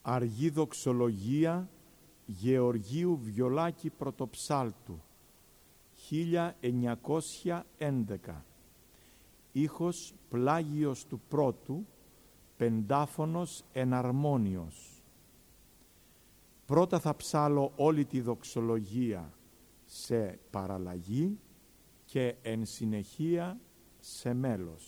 Αργή δοξολογία Γεωργίου Βιολάκη Πρωτοψάλτου 1911. Ήχος Πλάγιος του Πρώτου, πεντάφωνος εναρμόνιος. Πρώτα θα ψάλω όλη τη δοξολογία σε παραλλαγή και εν συνεχεία σε μέλος.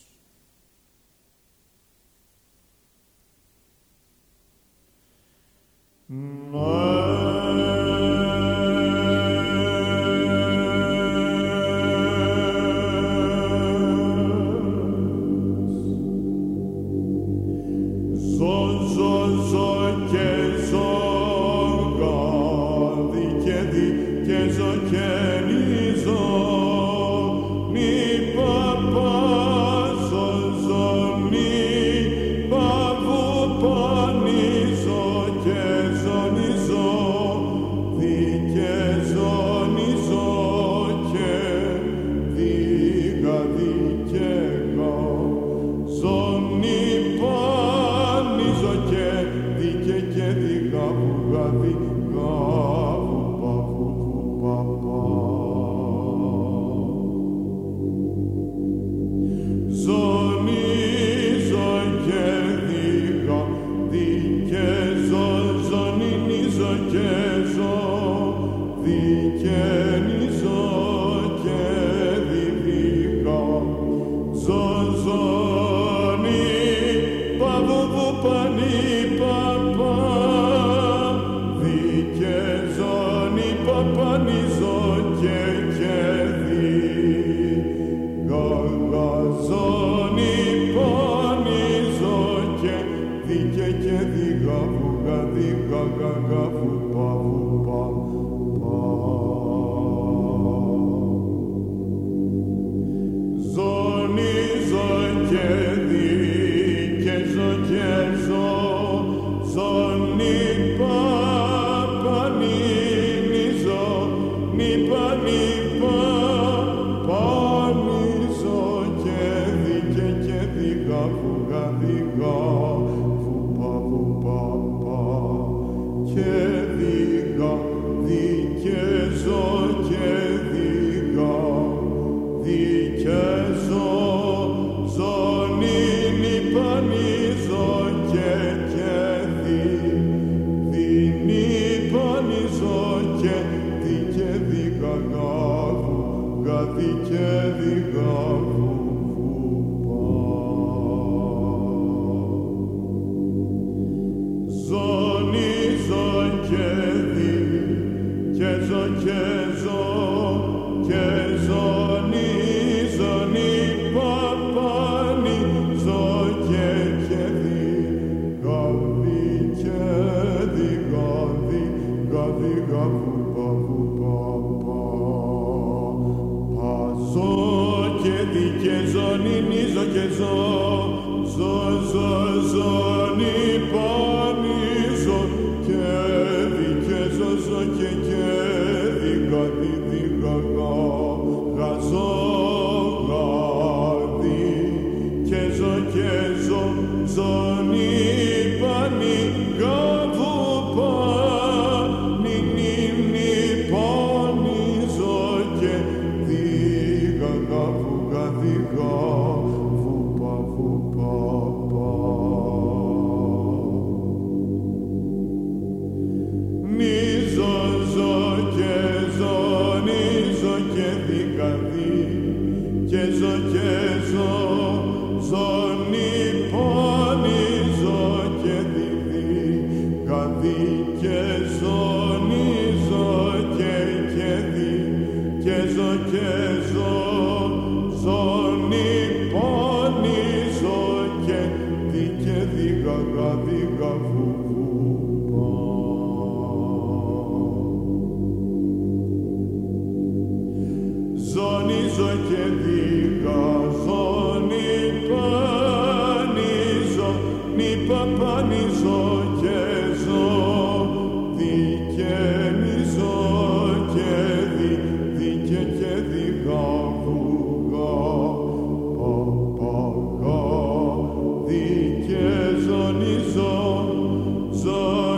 Zonizo,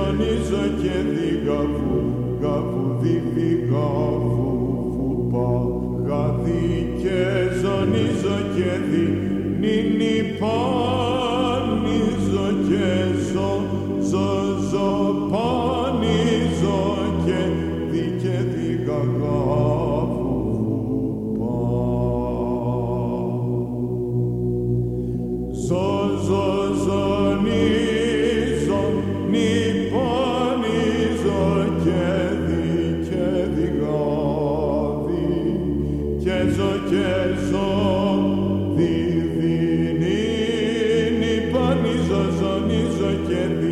ζωνίζω και δι γαβού, γαβού δι δι γαβού βουπα, γαδί και ζωνίζω και δι νίνι πάνιζω και ζω, ζω, ζω, πάνιζω και δι γαγάβου βουπα. Ζω, ζω, ζωνίζω, νι πάνιζω και δι γαδί και ζω και ζω, δι νι πάνιζω, ζωνίζω και δι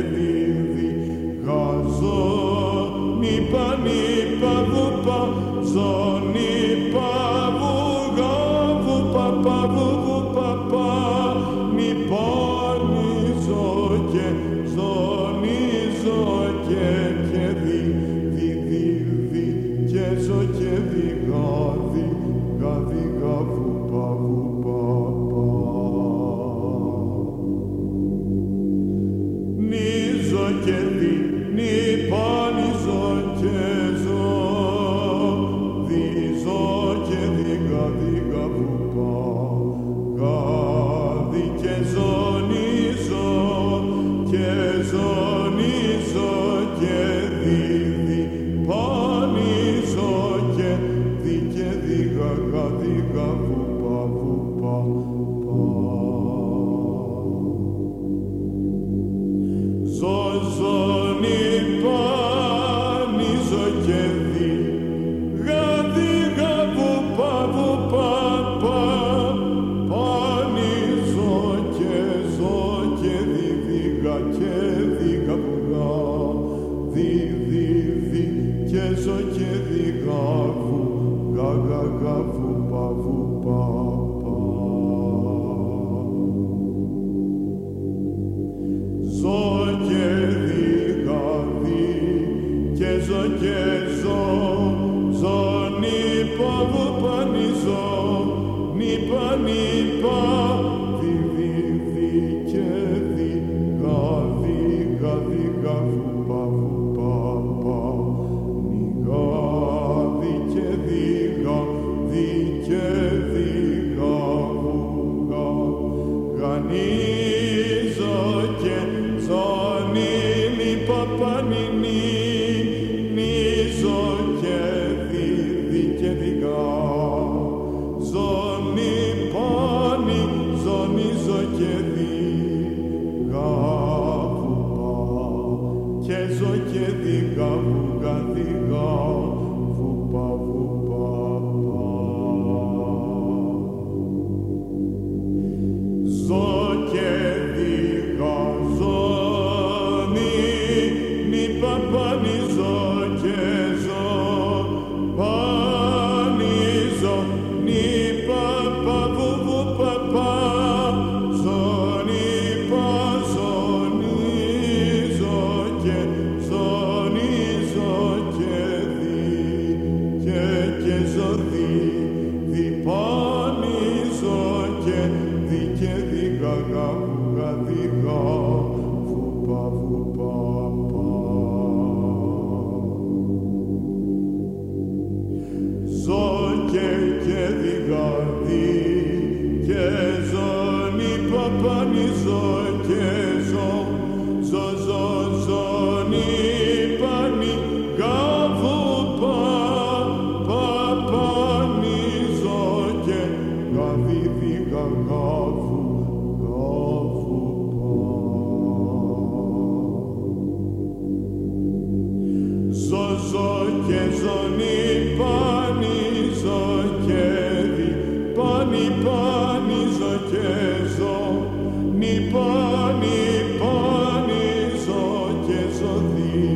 γαζω, νι πάνι παβουπα, ζωνι παβουγα βουπα, παβουπα, νι πάνιζω και ζωνίζω και δι και ζω και δι γαδί, γαδί γαβουπα βουπα. Νίζω και δι, νι πάνιζω και ζω, δι ζω και δι γαδί γαβουπα, γαδί και ζωνίζω και ζωνίζω και δι πάνιζω και δι γαδί γαβουπα βουπα. Ζω, ζωνι πάνιζω και δι γαδί γαβουπα βουπα, πάνιζω και ζω και δι γαβουγα, δι και ζω και δι γαβου, γαβουπα βουπα. Ζω και δι γαδί και ζω και ζω, ζωνι παβουπα νιζω, νι πανίπα, δι και δι γαδί γαβουπα βουπα, νι γαδί και δι και δι γαβουγα, γανίζω και ζωνι νι παπανινι, νίζω και δι και δι ζωνι πάνι, ζωνίζω και δι γαβουπα και ζω και δι γαβουγα, δι γαβουπα βουπα. Ζω και δι γαζώνι, νι παπανιζω και ζω, πανιζω, νι παπαβουπα, ζωνι ζωνίζω και ζωνίζω και δι και ζω δι πανιζω και δι γαγαβουγα, δι γαβουπα βουπα. Ζω και δι γαδί και ζωνι παπανιζω και ζω, ζωνι πανι γαβουπα, παπανιζω και γαδί δι γαβουπα. Ζω και ζωνι πανιζω και δι πανιζω και ζω, νι πανιζω και ζω δι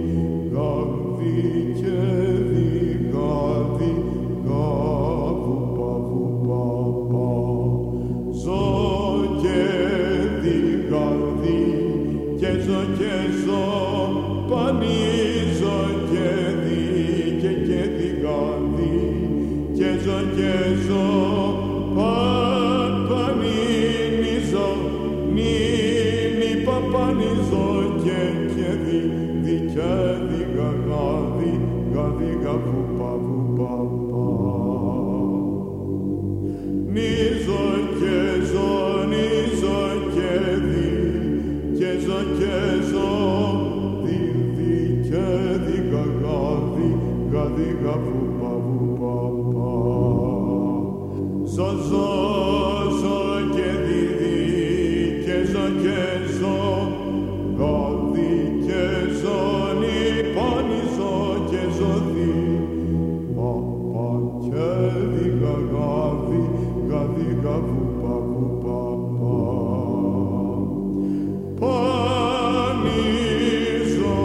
και δι γαβουπα βουπα. Ζω και δι και ζω και ζω, πανιζω και δι και δι γαδί και ζω και ζω, παπανιζω, νι παπανιζω και δι βούπα βούπα πα. Νίζο και ζω, νίζο και δι, και ζω και ζω, δι και δι γαδί, γαδί βούπα βούπα πα. Ζω ζω, ζω και δι και ζω και ζω, γαδί και ζω, νυπάνι ζω και ζω δι, παπα και δι γαδί, γαδί βούπα βούπα πα. Πάνι ζω,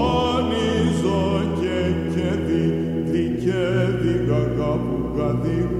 νυπάνι ζω και δι και δι γαδί